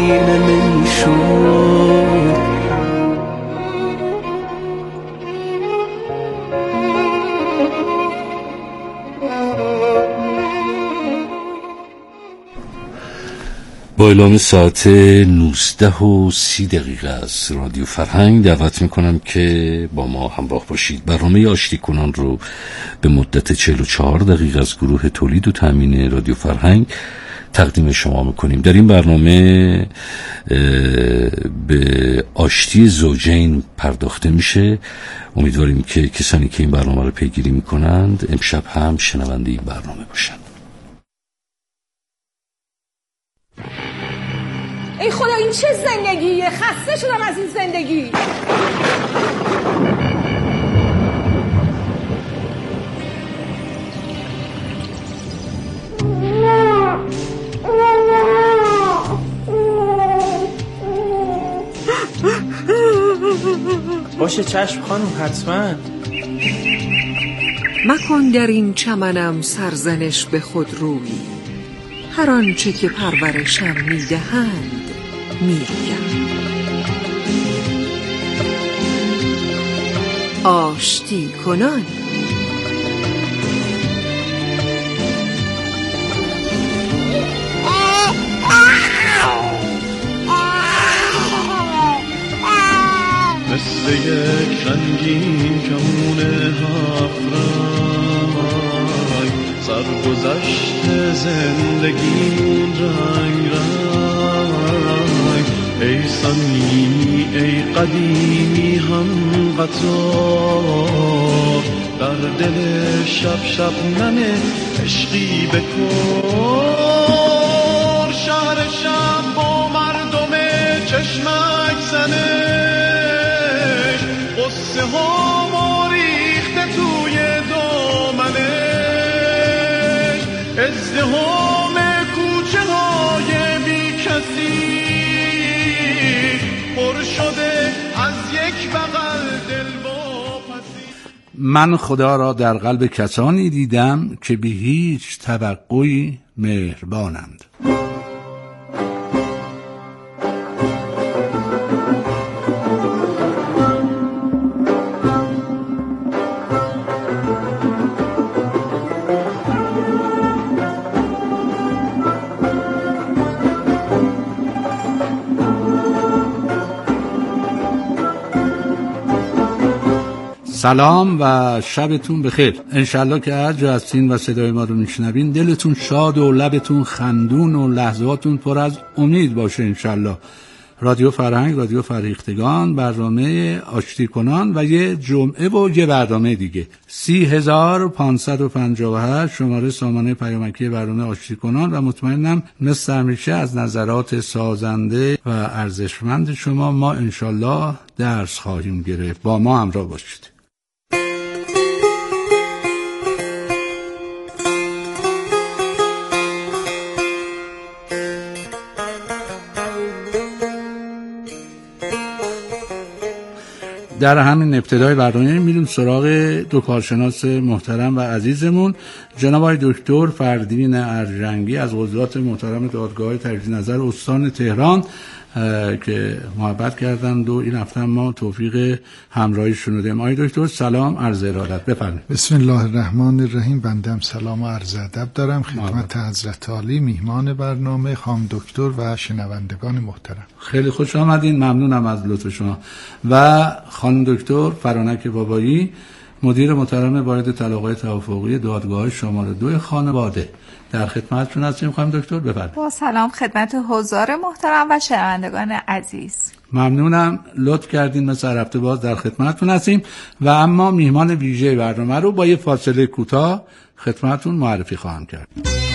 نمیشد. با اعلام ساعت 19:30 از رادیو فرهنگ دعوت میکنم که با ما همراه باشید. برنامه آشتی کنان رو به مدت 44 دقیقه از گروه تولید و تامین رادیو فرهنگ تقدیم شما میکنیم. در این برنامه به آشتی زوجین پرداخته میشه. امیدواریم که کسانی که این برنامه رو پیگیری میکنند امشب هم شنونده این برنامه باشند. ای خدا این چه زندگیه؟ خسته شدم از این زندگی. باشه چشم خانم، حتما. مکن در این چمنم سرزنش به خود روی، هر آنچه که پرورشم میدهند میگم. آشتی کنان. مثل یک رنگین کمون هفرنگ، سرگذشت زندگیمون رنگ رنگ. ای صمیمی ای قدیمی هم قطار، در دل شب شبنم عشقی بکن. شهر شب با مردم چشمک زنش، قصه ها ما ریخته توی دامنش. ازدحام کوچه های بی کسی پر شده از یک بغل دلواپسی. من خدا را در قلب کسانی دیدم که بی هیچ توقعی مهربانند. سلام و شبتون بخیر. انشالله که هر جا هستین و صدای ما رو میشنوین دلتون شاد و لبتون خندون و لحظاتون پر از امید باشه انشالله. رادیو فرهنگ، رادیو فرهیختگان، برنامه آشتی کنان و یه جمعه و یه برنامه دیگه. 30558 شماره سامانه پیامکی برنامه آشتی کنان و مطمئنم مثل همیشه از نظرات سازنده و ارزشمند شما ما انشالله درس خواهیم گرفت. با ما همراه باشید. در همین ابتدای برنامه میریم سراغ دو کارشناس محترم و عزیزمون، جناب آقای دکتر فردین ارجنگی از قضات محترم دادگاه تجدید نظر استان تهران که محبت کردند و این هفته ما توفیق همراهیشون رو دادیم. آقای دکتر سلام، عرض ارادت، بفرمایید. بسم الله الرحمن الرحیم. بنده سلام و عرض ادب دارم خدمت حضرت عالی میهمان برنامه خانم دکتر و شنوندگان محترم. خیلی خوش آمدین، ممنونم از لطف شما. و خانم دکتر فرانک بابایی، مدیر محترم واحد طلاق‌های توافقی دادگاه شماره 2 خانواده، در خدمتتون هستیم. خانم دکتر بفرمایید. با سلام خدمت حضار محترم و شنوندگان عزیز. ممنونم، لطف کردین، مثل هفته باز در خدمتتون هستیم. و اما میهمان ویژه برنامه رو با یه فاصله کوتاه خدمتتون معرفی خواهم کرد.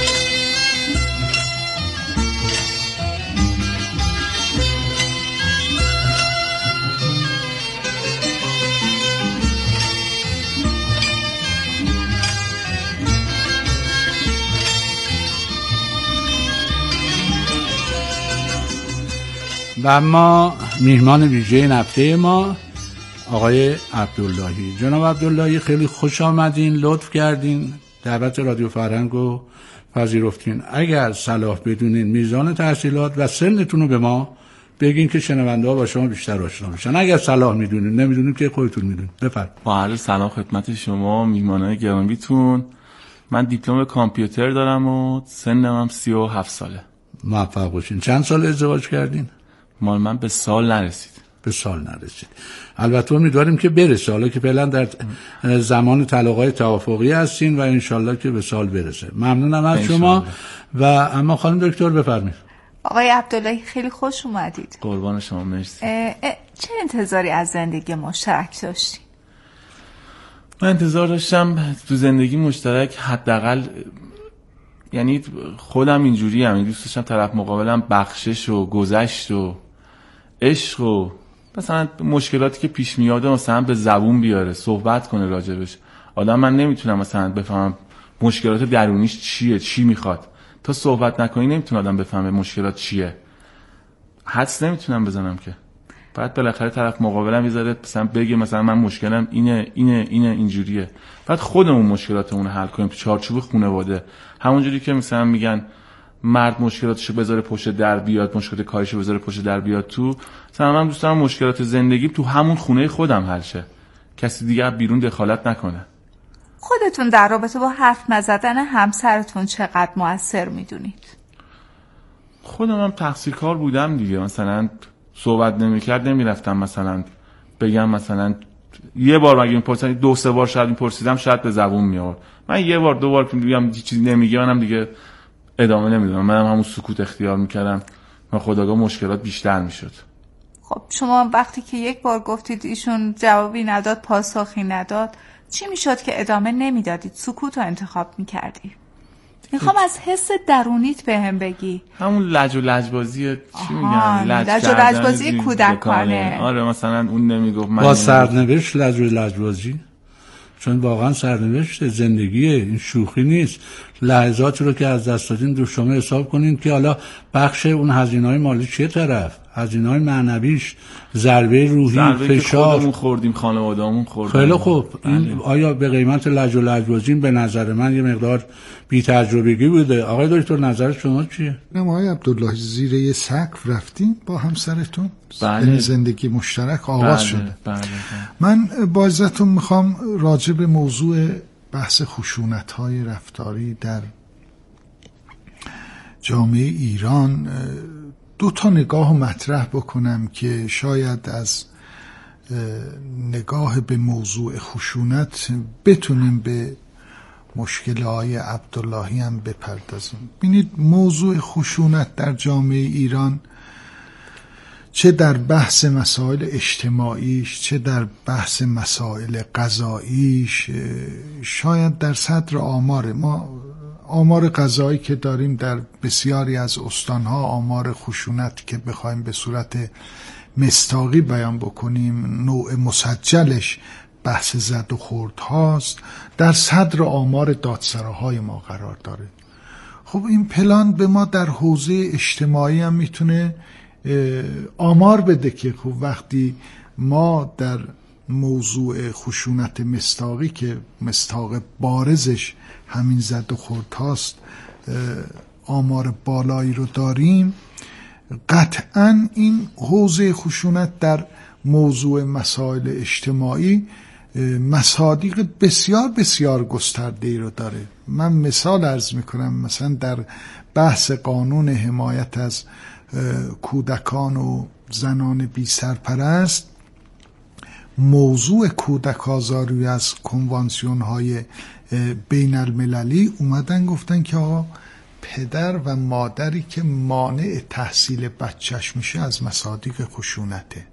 و اما میهمان ویژه این هفته ما آقای عبداللهی. جناب عبداللهی خیلی خوش آمدین، لطف کردین، دعوت رادیو فرهنگ رو پذیرفتین اگر صلاح بدونین میزان تحصیلات و سنتون رو به ما بگین که شنونده ها با شما بیشتر آشنا بشن. اگر صلاح میدونین، نمیدونین که خودتون میدونین. بفرمایید. با عرض سلام خدمت شما میهمانای گرامیتون. من دیپلم کامپیوتر دارم و سنم هم 37 ساله. موفق باشین. چند سال ازدواج کردین؟ من به سال نرسید. به سال نرسید. البته امیدواریم که برسه، حالا که فعلا در زمان طلاق‌های توافقی هستین و انشالله که به سال برسه. ممنونم از شما. و اما خانم دکتر بفرمایید. آقای عبداللهی خیلی خوش اومدید. قربان شما، مرسی. چه انتظاری از زندگی مشترک داشتین؟ من انتظار داشتم تو زندگی مشترک حداقل، یعنی خودم اینجوری هم دوست داشتم طرف مقابلم بخشش و گذشت و عشق و مثلا مشکلاتی که پیش میاده مثلا به زبون بیاره، صحبت کنه راجبش. آدم من نمیتونم مثلا بفهمم مشکلات درونیش چیه، چی میخواد. تا صحبت نکنی نمیتونه آدم بفهمه مشکلات چیه. حدس نمیتونم بزنم که. بعد بالاخره طرف مقابلم میذاره مثلا بگه مثلا من مشکلم اینه اینجوریه. بعد خودمون مشکلاتمون رو حل کنیم تو چارچوب خانواده. همونجوری که مثلا میگن مرد مشکلاتشو بذاره پشت در بیاد، مشکلات کارشو بذاره پشت در بیاد تو. مثلا من دوست دارم مشکلات زندگی تو همون خونه خودم حل شه. کسی دیگه بیرون دخالت نکنه. خودتون در رابطه با حرف نزدن همسرتون چقدر مؤثر میدونید؟ خودم هم تقصیرکار بودم دیگه. مثلا صحبت نمی‌کرد، نمیرفتم مثلا بگم مثلا یه بار اگه میپرسن 2-3 بار شاید میپرسیدم شاید به زبون میآورد. من یه بار 2 بار که میگم چیزی نمیگه منم دیگه ادامه نمیدادم. منم همون سکوت اختیار میکردم و خودآگاه مشکلات بیشتر میشد. خب شما وقتی که یک بار گفتید ایشون جوابی نداد، پاسخی نداد، چی میشد که ادامه نمیدادید؟ سکوت رو انتخاب میکردی؟ میخوام از حس درونیت بهم بگی. همون لج و لجبازی چی میگن؟ لج و لجبازی کودکانه. آره مثلا اون نمیگفت من با سرنوشت لج و لجبازی، چون واقعا سرنوشت زندگیه، این شوخی نیست. لحظاتی رو که از دست دادین رو شما حساب کنین که حالا بخش اون هزینه‌های مالی چه طرف، هزینه‌های معنویش، ضربه روحی، فشار خودمون خوردیم، خانواده‌مون خوردن. خیلی خوب. این آیا به قیمت لج و لجبازی؟ به نظر من یه مقدار بی تجربگی بوده. آقای دکتر نظر شما چیه؟ آقای عبدالله زیر یه سقف رفتین با همسرتون؟ بله. زندگی مشترک آغاز شده. بله. من با عزتون میخوام راجع به موضوع بحث خشونت‌های رفتاری در جامعه ایران 2 نگاه مطرح بکنم که شاید از نگاه به موضوع خشونت بتونیم به مشکل‌های عبداللهی هم بپردازیم. ببینید موضوع خشونت در جامعه ایران چه در بحث مسائل اجتماعیش، چه در بحث مسائل قضاییش، شاید در صدر آمار قضایی که داریم در بسیاری از استانها، آمار خشونت که بخوایم به صورت مستاقی بیان بکنیم، نوع مسجلش بحث زد و خورد هاست، در صدر آمار دادسراهای ما قرار داره. خب این پلان به ما در حوزه اجتماعی هم میتونه آمار بده که خب وقتی ما در موضوع خشونت مستاقی که مستاق بارزش همین زد و خورد هاست آمار بالایی رو داریم، قطعاً این حوزه خشونت در موضوع مسائل اجتماعی مصادیق بسیار بسیار گسترده‌ای رو داره. من مثال عرض میکنم، مثلا در بحث قانون حمایت از کودکان و زنان بی سرپرست، موضوع کودک آزاری از کنوانسیون های بین المللی اومدن گفتن که آقا پدر و مادری که مانع تحصیل بچهش میشه از مصادیق خشونته.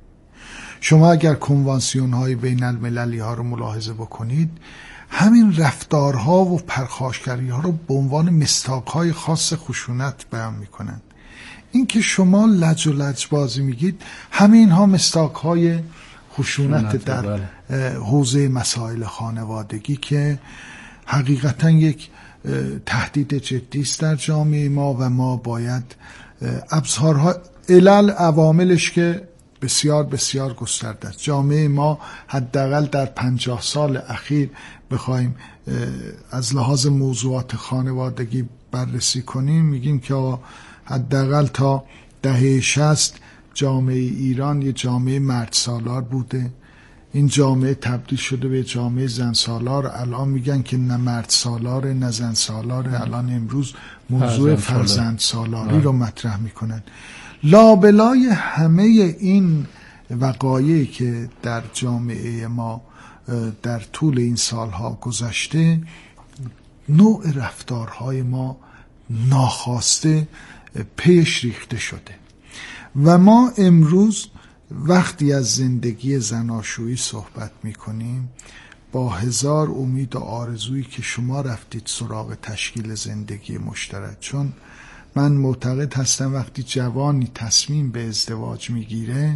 شما اگر کنوانسیون های بین المللی ها رو ملاحظه بکنید، همین رفتارها و پرخاشگری ها رو به عنوان مصداق های خاص خشونت بیان میکنند. این که شما لج و لجبازی میگید، همین ها مصداق های خشونت در حوزه مسائل خانوادگی که حقیقتا یک تهدید جدی است در جامعه ما و ما باید ابزارها علل عواملش که بسیار بسیار گسترده است. جامعه ما حداقل در 50 سال اخیر بخوایم از لحاظ موضوعات خانوادگی بررسی کنیم، میگیم که حداقل تا دهه 60 جامعه ایران یه جامعه مرد سالار بوده. این جامعه تبدیل شده به جامعه زن سالار. الان میگن که نه مرد سالاره نه زن سالاره. الان امروز موضوع فرزند سالاری رو مطرح میکنن. لابلای همه این وقایعی که در جامعه ما در طول این سالها گذشته، نوع رفتارهای ما ناخواسته پیش ریخته شده و ما امروز وقتی از زندگی زناشویی صحبت میکنیم با هزار امید و آرزویی که شما رفتید سراغ تشکیل زندگی مشترک، چون من معتقد هستم وقتی جوانی تصمیم به ازدواج میگیره،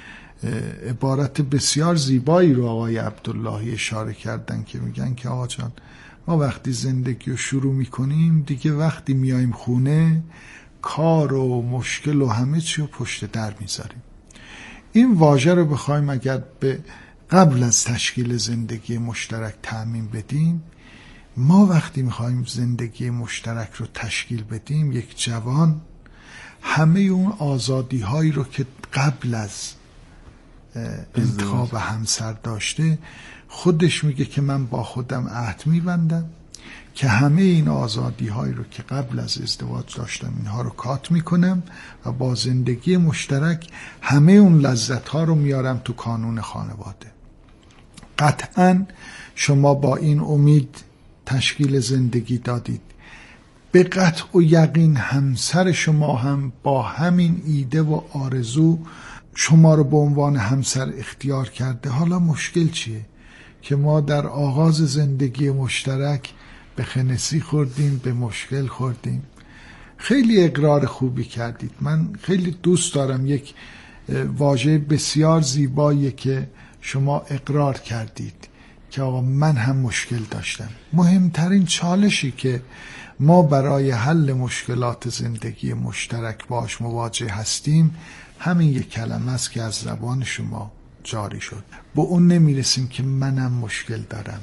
عبارت بسیار زیبایی رو آقای عبداللهی اشاره کردن که میگن که آقا جان ما وقتی زندگی رو شروع میکنیم دیگه وقتی میایم خونه کار و مشکل و همه چی رو پشت در میذاریم. این واژه رو بخوایم اگر به قبل از تشکیل زندگی مشترک تعمیم بدیم، ما وقتی میخوایم زندگی مشترک رو تشکیل بدیم، یک جوان همه اون آزادی هایی رو که قبل از انتخاب همسر داشته، خودش میگه که من با خودم عهد میبندم که همه این آزادی هایی رو که قبل از ازدواج داشتم اینها رو کات میکنم و با زندگی مشترک همه اون لذت ها رو میارم تو کانون خانواده. قطعا شما با این امید تشکیل زندگی دادید، به قطع و یقین همسر شما هم با همین ایده و آرزو شما رو به عنوان همسر اختیار کرده. حالا مشکل چیه؟ که ما در آغاز زندگی مشترک به خنثی خوردیم، به مشکل خوردیم. خیلی اقرار خوبی کردید. من خیلی دوست دارم، یک واژه بسیار زیباییه که شما اقرار کردید که آقا من هم مشکل داشتم. مهمترین چالشی که ما برای حل مشکلات زندگی مشترک باش مواجه هستیم همین یک کلمه است که از زبان شما جاری شد. به اون نمیرسیم که منم مشکل دارم،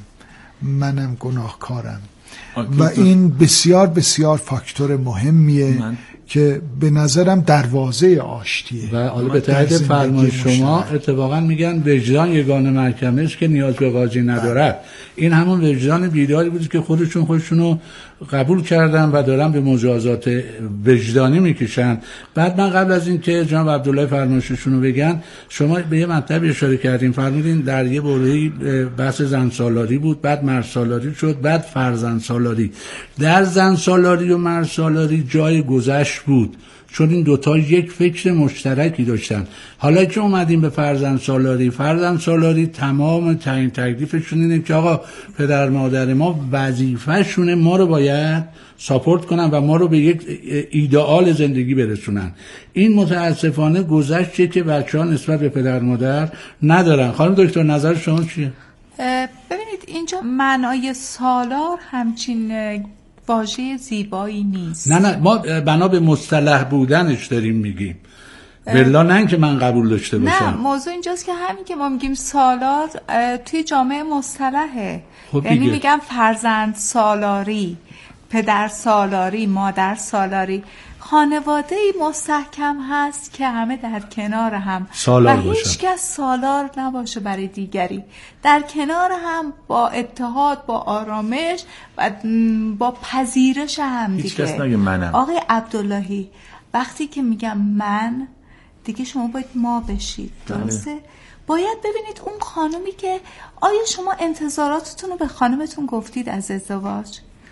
منم گناهکارم و این بسیار بسیار فاکتور مهمیه که به نظرم دروازه آشتیه. و حالا به تحت فرمای شما اتفاقا میگن وجدان یگانه محکمه است که نیاز به قاضی ندارد. این همون وجدان بیداری بود که خودشونو قبول کردن و دارن به مجازات وجدانی میکشن. بعد من قبل از این که جناب عبدالله فرمایششونو بگن، شما به یه مطلب اشاره کردین، فرمودین در یه بحثی بحث زن سالاری بود، بعد مرد سالاری شد، بعد فرزند سالاری. در زن سالاری و مرد سالاری جای گذشت بود، چون این دوتا یک فکر مشترکی داشتن. حالا که اومدیم به فرزند سالاری تمام تعیین تکلیفشون اینه که آقا پدر مادر ما وظیفه‌شونه ما رو باید ساپورت کنن و ما رو به یک ایدئال زندگی برسونن. این متاسفانه گذشته که بچه‌ها نسبت به پدر مادر ندارن. خانم دکتر نظر شما چیه؟ ببینید اینجا معنای سالار همچین واژه زیبایی نیست. نه ما بنا به مصطلح بودنش داریم میگیم، بلا نه که من قبول داشته باشم. نه، موضوع اینجاست که همین که ما میگیم سالار توی جامعه مصطلحه. یعنی میگم فرزند سالاری، پدر سالاری، مادر سالاری. خانواده‌ای مستحکم هست که همه در کنار هم سالار و هیچ کس سالار نباشه برای دیگری، در کنار هم با اتحاد، با آرامش و با پذیرش هم دیگه. هیچ کس نگه منم. آقای عبداللهی، وقتی که میگم من، دیگه شما باید ما بشید، درسته؟ باید ببینید اون خانمی که آیا شما انتظاراتتون رو به خانمتون گفتید از ازدواج؟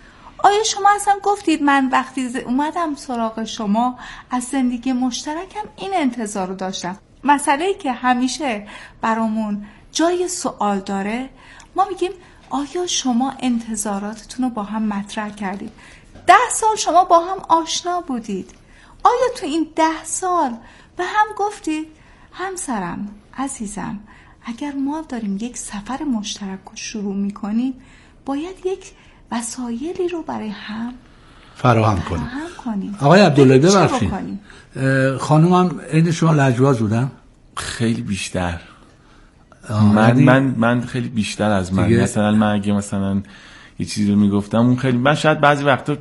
آیا شما اصلا گفتید من وقتی اومدم سراغ شما از زندگی مشترکم این انتظار رو داشتم؟ مسئله‌ای که همیشه برامون جای سوال داره، ما میگیم آیا شما انتظاراتتون رو با هم مطرح کردید؟ 10 سال شما با هم آشنا بودید، آیا تو این 10 سال به هم گفتید همسرم عزیزم اگر ما داریم یک سفر مشترک رو شروع میکنیم باید یک وسایلی رو برای هم فراهم کنیم. آقای عبدالله ببخشید، خانومم عین شما لجباز بودن؟ خیلی بیشتر. من خیلی بیشتر از من دیگه. مثلا من اگه مثلا یه چیزی رو میگفتم اون خیلی، من شاید بعضی وقتا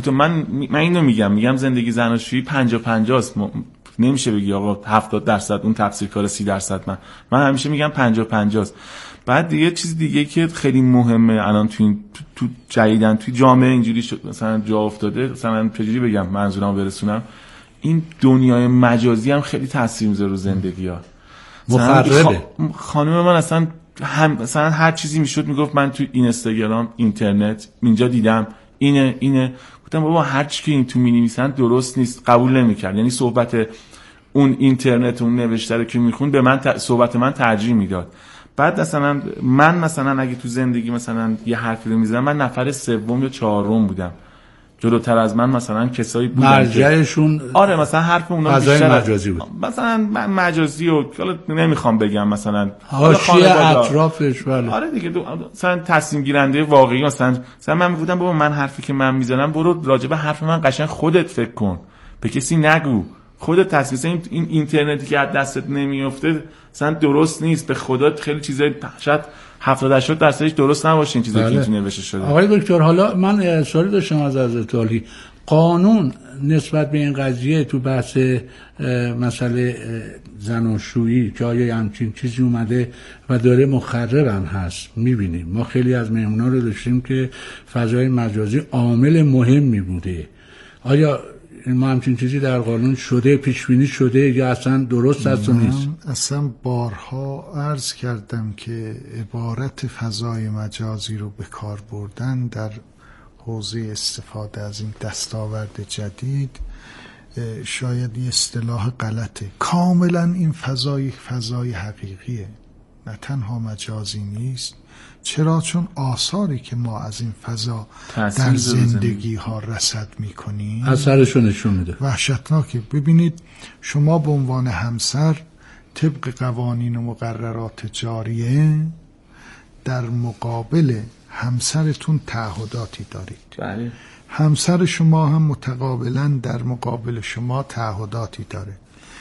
من اینو میگم زندگی زناشویی 50-50 است. نمیشه بگی آقا 70% اون تفسیرکار 30% من همیشه میگم 50-50 است. بعد دیگه چیز دیگه که خیلی مهمه الان تو جدیدن توی جامعه اینجوری مثلا جا افتاده، مثلا چجوری بگم منظورمو برسونم، این دنیای مجازی هم خیلی تاثیر میذاره رو زندگی‌ها. مخربه. خانم من اصلا مثلا هر چیزی میشد میگفت من تو اینستاگرام، اینترنت اینجا دیدم اینه گفتم بابا هر چی که این تو مینویسن درست نیست، قبول نمیکرد. یعنی صحبت اون اینترنت اون نوشته رو که میخوند به من صحبت من ترجیح میداد. بعد مثلا اگه تو زندگی مثلا یه حرفی رو میزنم، من نفر سوم یا چهارم بودم. جلوتر از من مثلا کسایی بودن مرجعشون آره مثلا حرف اونا بیشتر مجازی بود. مثلا مجازی و حالا نمیخوام بگم مثلا حاشیه اطرافش. بله آره دیگه مثلا تصمیم گیرنده واقعی مثلا من میگفتم بابا من حرفی که من میزنم برو راجع به حرف من قشنگ خودت فکر کن، به کسی نگو، خودت تصمیم. این اینترنتی که از دستت نمیفته مثلا درست نیست. به خدا خیلی چیزای شاید 70-80% درست نباشه این چیزایی که تو نوشته شده. آقای دکتر حالا من سوالی داشتم از حضرت عالی. قانون نسبت به این قضیه تو بحث مسئله زناشویی که آیا همچین چیزی اومده و داره مخربم هست، میبینیم ما خیلی از مهمونا رو داشتیم که فضای مجازی عامل مهمی بوده. آیا ما همچین چیزی در قانون شده، پیشبینی شده یا اصلا درست است و نیست؟ اصلا بارها عرض کردم که عبارت فضای مجازی رو به کار بردن در حوزه استفاده از این دستاورد جدید شاید یه اصطلاح غلطه. کاملا این فضای حقیقیه، نه تنها مجازی نیست. چرا؟ چون آثاری که ما از این فضا در زندگی ها رصد میکنیم اثرشو نشون میده. وحشتناکه. ببینید شما به عنوان همسر طبق قوانین و مقررات جاریه در مقابل همسرتون تعهداتی دارید. بله. همسر شما هم متقابلا در مقابل شما تعهداتی داره.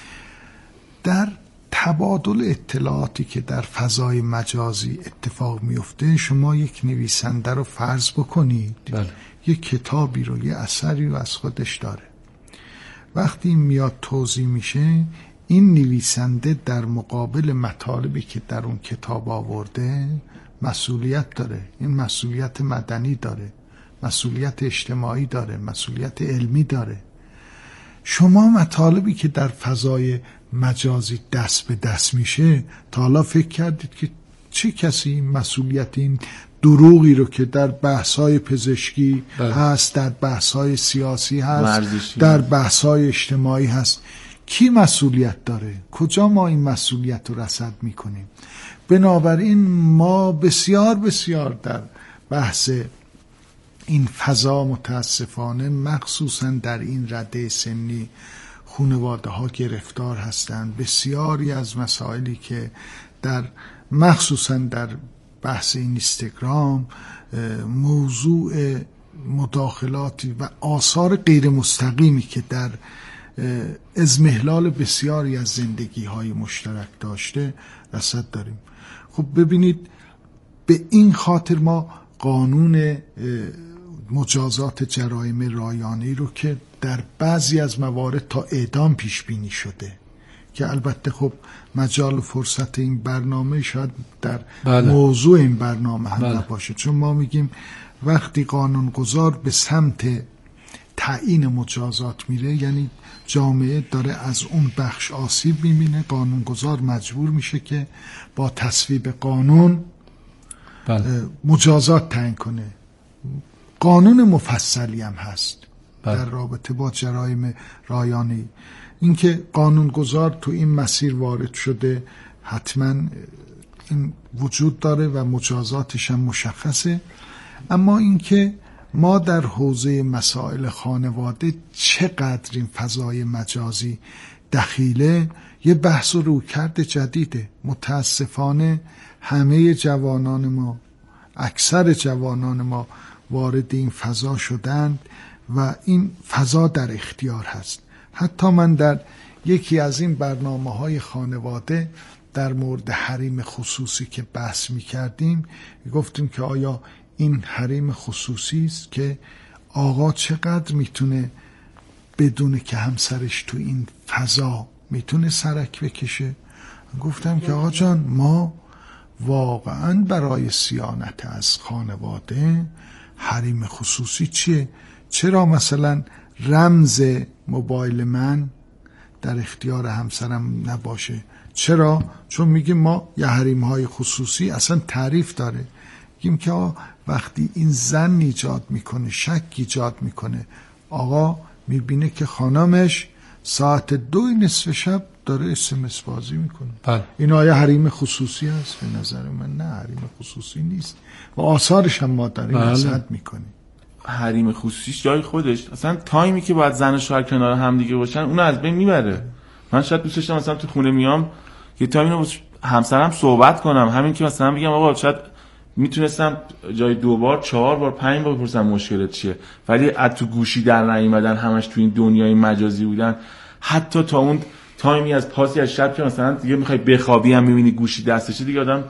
در تبادل اطلاعاتی که در فضای مجازی اتفاق میفته، شما یک نویسنده رو فرض بکنید یک کتابی رو، یه اثری رو از خودش داره. وقتی میاد توزیع میشه، این نویسنده در مقابل مطالبی که در اون کتاب آورده مسئولیت داره. این مسئولیت مدنی داره، مسئولیت اجتماعی داره، مسئولیت علمی داره. شما مطالبی که در فضای مجازی دست به دست میشه، تا حالا فکر کردید که چه کسی مسئولیت این دروغی رو که در بحث‌های پزشکی هست، در بحث‌های سیاسی هست، در بحث‌های اجتماعی هست، کی مسئولیت داره؟ کجا ما این مسئولیت رو رصد میکنیم؟ بنابراین ما بسیار در بحث این فضا متاسفانه مخصوصا در این رده سنی خانواده ها گرفتار هستند. بسیاری از مسائلی که مخصوصا در بحث اینستاگرام موضوع مداخلاتی و آثار غیر مستقیمی که در اضمحلال بسیاری از زندگی های مشترک داشته رصد داریم. خب ببینید، به این خاطر ما قانون مجازات جرایم رایانه‌ای رو که در بعضی از موارد تا اعدام پیش بینی شده، که البته خب مجال و فرصت این برنامه شاید در موضوع این برنامه هم نباشه، چون ما میگیم وقتی قانونگذار به سمت تعیین مجازات میره، یعنی جامعه داره از اون بخش آسیب میبینه، قانونگذار مجبور میشه که با تصویب قانون مجازات تعیین کنه. قانون مفصلی هم هست در رابطه با جرایم رایانه‌ای. اینکه قانونگذار تو این مسیر وارد شده حتما این وجود داره و مجازاتش هم مشخصه. اما اینکه ما در حوزه مسائل خانواده چقدر این فضای مجازی دخیله، یه بحث و رویکرد جدیده. متاسفانه همه جوانان ما، اکثر جوانان ما وارد این فضا شدند و این فضا در اختیار هست. حتی من در یکی از این برنامه‌های خانواده در مورد حریم خصوصی که بحث می‌کردیم گفتیم که آیا این حریم خصوصی است که آقا چقدر میتونه بدونه که همسرش تو این فضا میتونه سرک بکشه. گفتم که آقا جان ما واقعا برای صیانت از خانواده حریم خصوصی چیه؟ چرا مثلا رمز موبایل من در اختیار همسرم نباشه؟ چرا؟ چون میگیم ما یه حریم‌های خصوصی اصلا تعریف داره. میگیم که وقتی این زن ایجاد میکنه، شک ایجاد میکنه، آقا میبینه که خانمش ساعت 2:00 شب داره SMS بازی میکنه، بله. این آیا حریم خصوصی هست؟ به نظر من نه، حریم خصوصی نیست و آثارش هم ما داریم نصحت میکنیم. حریم خصوصیش جای خودش، اصلا تایمی که باید زن و شوهر کنار هم دیگه باشن اونو از بین میبره. من شاید دوست داشتم مثلا تو خونه میام یه تایمی رو همسرم صحبت کنم، همین که مثلا بگم آقا شاید میتونستم جای 2 بار 4 بار 5 بار بپرسم مشکلت چیه، ولی از تو گوشی در نیومدن، همش تو این دنیای مجازی بودن. حتی تا اون تایمی از پاسی از شب که مثلا دیگه میخوای بخوابی هم میبینی گوشی دستشه، دیگه آدم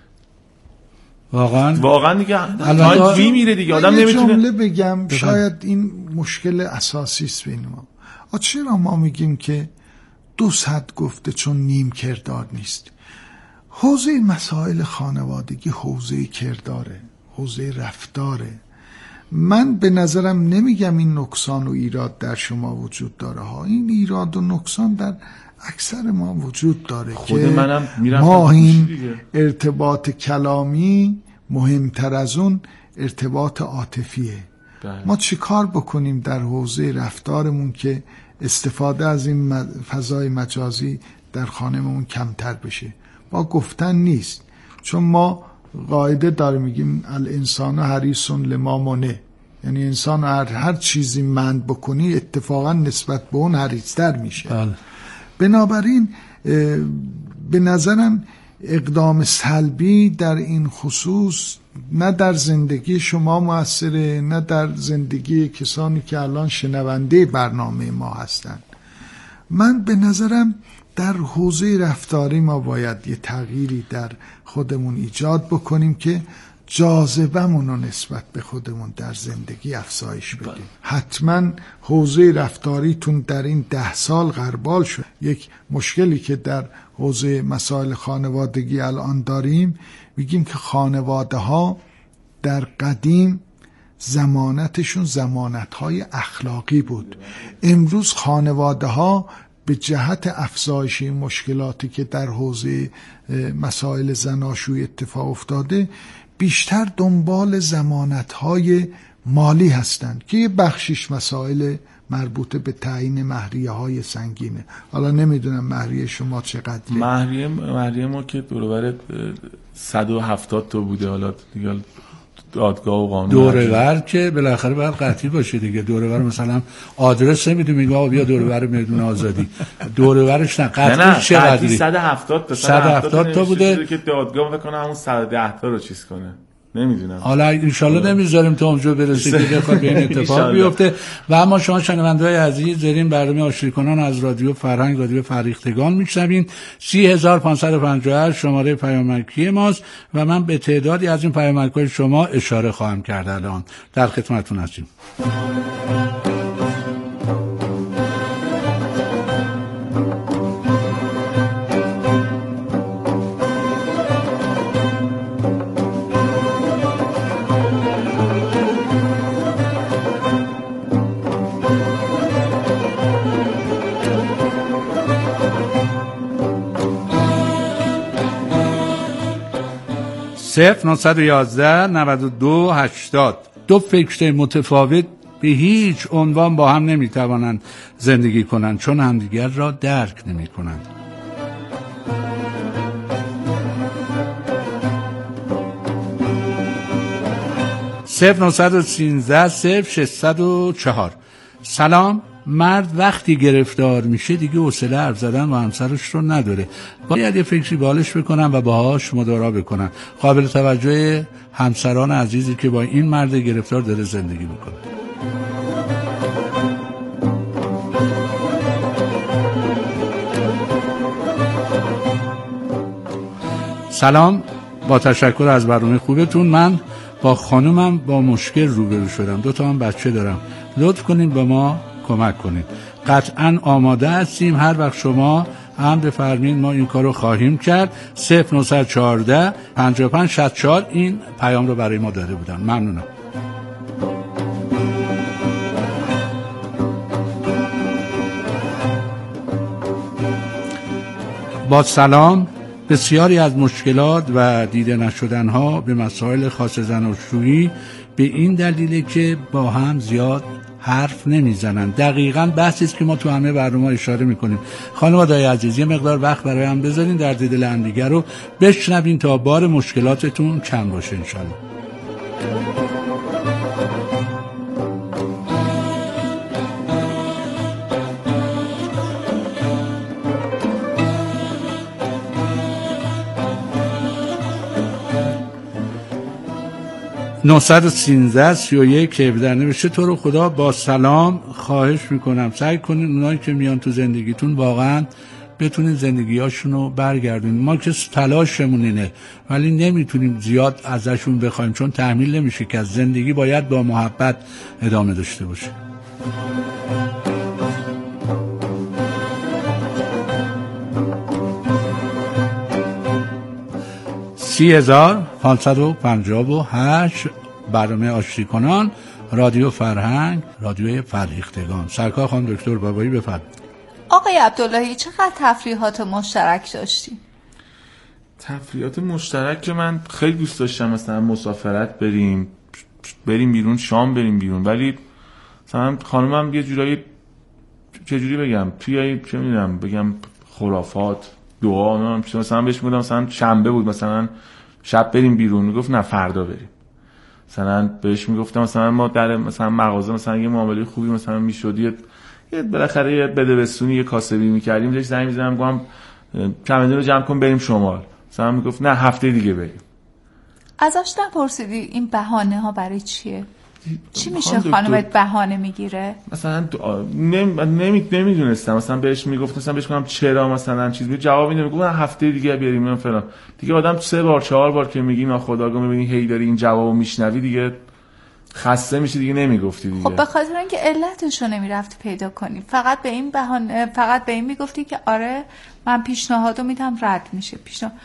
واقعا دیگه تایم میره دیگه، آدم نمیتونه. جمله بگم شاید این مشکل اساسی است بین ما. چرا ما میگیم که 200 گفته چون نیم کردار نیست؟ حوزه مسائل خانوادگی حوزه کرداره، حوزه رفتاره. من به نظرم نمیگم این نقصان و ایراد در شما وجود داره ها، این ایراد و نقصان در اکثر ما وجود داره که ما این ارتباط کلامی مهمتر از اون ارتباط عاطفیه. ما چی کار بکنیم در حوزه رفتارمون که استفاده از این فضای مجازی در خانممون کمتر بشه؟ با گفتن نیست، چون ما قاعده داریم میگیم الانسان حریص لما منع، یعنی انسان هر چیزی منع بکنی اتفاقا نسبت به اون حریص‌تر میشه. بنابراین به نظرم اقدام سلبی در این خصوص نه در زندگی شما موثره، نه در زندگی کسانی که الان شنونده برنامه ما هستند. من به نظرم در حوزه رفتاری ما باید یه تغییری در خودمون ایجاد بکنیم که جاذبمون رو نسبت به خودمون در زندگی افزایش بدیم. حتما حوزه رفتاریتون در این 10 سال غربال شد. یک مشکلی که در حوزه مسائل خانوادگی الان داریم، میگیم که خانواده ها در قدیم ضمانتشون ضمانت‌های اخلاقی بود. امروز خانواده ها به جهت افزایش این مشکلاتی که در حوزه مسائل زناشویی اتفاق افتاده بیشتر دنبال ضمانت‌های مالی هستند که یه بخشش مسائل مربوط به تعیین مهریه‌های سنگینه. حالا نمیدونم مهریه شما چقدره؟ مهریه ما که دورور 170 تا بوده، حالا دیگه دادگاه و قانون دورور که بالاخره باید قطعی باشه دیگه. دورور مثلا آدرس نمیده میگه آقا بیا دورور میدون آزادی، دورورش نه قطعی چقدری؟ 170 تا بوده که دادگاه بکنه همون 110 تا رو چیز کنه، نمیدونم. حالا انشالله نمیذاریم تا اونجا برسه که بخواد به این اتفاق بیفته. و اما شما شنونده‌های عزیز دارین برنامه آشتی کنان از رادیو فرهنگ، رادیو فریختگان میشنوین. 30558 شماره پیامکی ماست و من به تعدادی از این پیامک‌های شما اشاره خواهم کرد. الان در خدمتتون هستیم. صفر 911 92 80. دو فکر متفاوت به هیچ عنوان با هم نمیتوانند زندگی کنند چون همدیگر را درک نمی کنند. صفر 913 0604. سلام. مرد وقتی گرفتار میشه دیگه حوصله حرف زدن با همسرش رو نداره، باید یه فکری بالش بکنن و باهاش مدارا بکنن. قابل توجه همسران عزیزی که با این مرد گرفتار داره زندگی میکنه. سلام، با تشکر از برنامه خوبتون. من با خانومم با مشکل روبرو شدم، 2 تا هم بچه دارم. لطف کنین به ما کمک کنین. قطعا آماده هستیم، هر وقت شما هم بفرمین ما این کارو خواهیم کرد. 0914 55 64 این پیام رو برای ما داده بودن. ممنونم. با سلام، بسیاری از مشکلات و دیده نشدنها به مسائل خاص زناشویی به این دلیله که با هم زیاد حرف نمیزنن. دقیقاً بحثی است که ما تو همه برنامه اشاره میکنیم. خانواده‌های عزیز، یه مقدار وقت برای هم بذارین، درد دل هم دیگر رو بشنوین تا بار مشکلاتتون کم باشه انشالله. نوصد 1331 17 نوشته تو رو خدا با سلام، خواهش میکنم سعی کنین اونایی که میان تو زندگیتون واقعا بتونین زندگیاشون رو برگردونین. ما که تلاشمون اینه ولی نمیتونیم زیاد ازشون بخوایم، چون تحمیل نمیشه که از زندگی باید با محبت ادامه داشته باشه. $30,558 برنامه آشتی کنان، رادیو فرهنگ، رادیوی فرهیختگان. سرکار خانم دکتر بابایی بفرمایید. آقای عبداللهی چقدر تفریحات مشترک داشتیم؟ تفریحات مشترک که من خیلی دوست داشتم، مثلا مسافرت بریم بیرون، شام بریم بیرون، ولی مثلا خانومم یه جورایی چجوری بگم توی چه میدونم بگم خرافات دعا مثلا بهش میگفتم مثلا شنبه بود مثلا شب بریم بیرون، میگفت نه فردا بریم. مثلا بهش میگفتم مثلا ما در مثلا مغازه مثلا یه معامله خوبی مثلا میشد، یه بالاخره یه بده بسونی یه کاسبی میکردیم، بهش زنگ میزدم گفتم چمدون رو جمع کن بریم شمال، مثلا میگفت نه هفته دیگه بریم. ازش نپرسیدی این بهانه ها برای چیه؟ چی میشه خانمت بهانه میگیره؟ مثلا نمیدونستم، مثلا بهش میگفتم مثلا بهش گفتم چرا مثلا چیزی جوابی نمیگفت، هفته دیگه بریم فلان. دیگه آدم 3 بار 4 بار که میگی ناخودآگاه میبینی هی داری این جوابو میشنوی دیگه خسته میشی، دیگه نمیگفتی دیگه. خب به خاطر اینکه علتشو نمیرفتی پیدا کنی، فقط به این بهانه، فقط به این میگفتی که آره من پیشنهادو میدم رد میشه.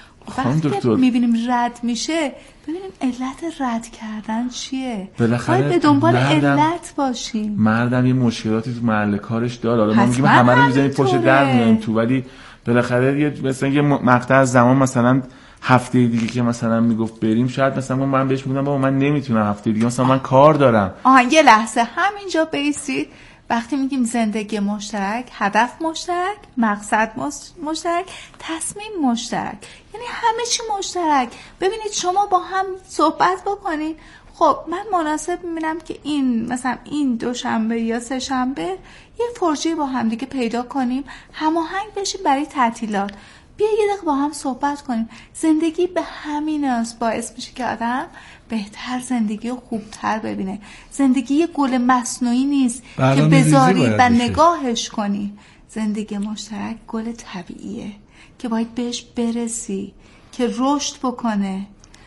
وقتی که میبینیم رد میشه ببینیم علت رد کردن چیه، باید به دنبال علت باشیم. مردم یه مشکلاتی تو محل کارش داره، حالا ما میگیم همه رو میذاریم پشت در میایم تو، ولی بالاخره یه مثلا یه مقطع از زمان مثلا هفته دیگه که مثلا میگفت بریم، شاید مثلا من بهش میگم بابا من نمیتونم هفته دیگه مثلا من کار دارم. یه لحظه همینجا بیسید. وقتی میگیم زندگی مشترک، هدف مشترک، مقصد مشترک، تصمیم مشترک، یعنی همه چی مشترک. ببینید شما با هم صحبت بکنید، خب من مناسب میبینم که این مثلا این 2 شنبه یا 3 شنبه یه فرصتی با هم دیگه پیدا کنیم، هماهنگ بشیم برای تعطیلات، بیا یه دقیقه با هم صحبت کنیم. زندگی به همین است، باعث میشه که آدم بهتر زندگی خوبتر ببینه. زندگی یه گل مصنوعی نیست که بذاری و نگاهش کنی. زندگی مشترک گل طبیعیه که باید بهش برسی، که رشد بکنه،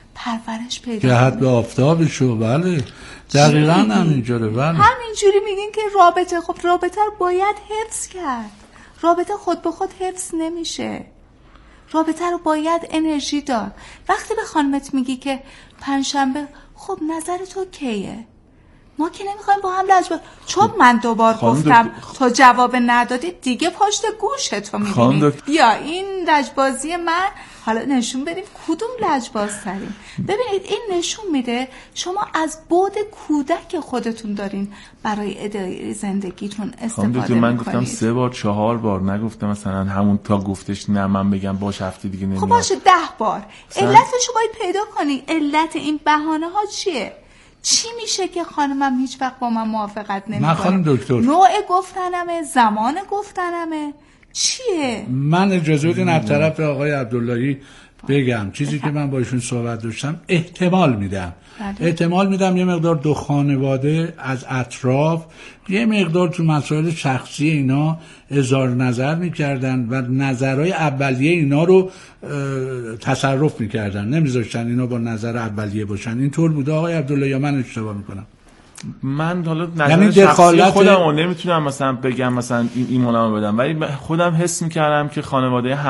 پرورش پیدا کنه، که حد به آفتابشو. بله دقیقاً همینجوره. بله همینجوری میگین که رابطه، خب رابطه رو باید حفظ کرد. رابطه خود به خود حفظ نمیشه، رابطه رو باید انرژی داد. وقتی به خانمت میگی که پنجشنبه، خب نظر تو کیه؟ ما که نمیخوایم با هم لجباز، چون من 2 بار گفتم تو جواب ندادی دیگه پشت گوشتو میبینی. بیا این لجبازی من، حالا نشون بدیم کدوم لجباز ترین. ببینید این نشون میده شما از بعد کودک خودتون دارین برای اداره زندگیتون استفاده میکنید. من گفتم 3 بار 4 بار، نگفتم مثلا همون تا گفتش نه من بگم باش هفته دیگه نمیاد. خب باشه 10 بار. علتشو باید پیدا کنی. علت این بهانه ها چیه؟ چی میشه که خانمم هیچ وقت با من موافقت نمیکنه؟ من خانم دکتر نوع گفتنمه، زمان گفتنمه، چیه؟ من اجازه بدین از طرف آقای عبداللهی بگم چیزی که من با ایشون صحبت داشتم، احتمال میدم یه مقدار دو خانواده از اطراف یه مقدار تو مسائل شخصی اینا اظهار نظر میکردن و نظرهای اولیه اینا رو تصرف میکردن، نمیذاشتن اینا با نظر اولیه باشن. اینطور بوده آقای عبدالله یا من اشتباه میکنم؟ من حالا نظر شخصی خودم رو نمیتونم مثلا بگم مثلا این ایمانمو بدم، ولی خودم حس میکردم که خانواده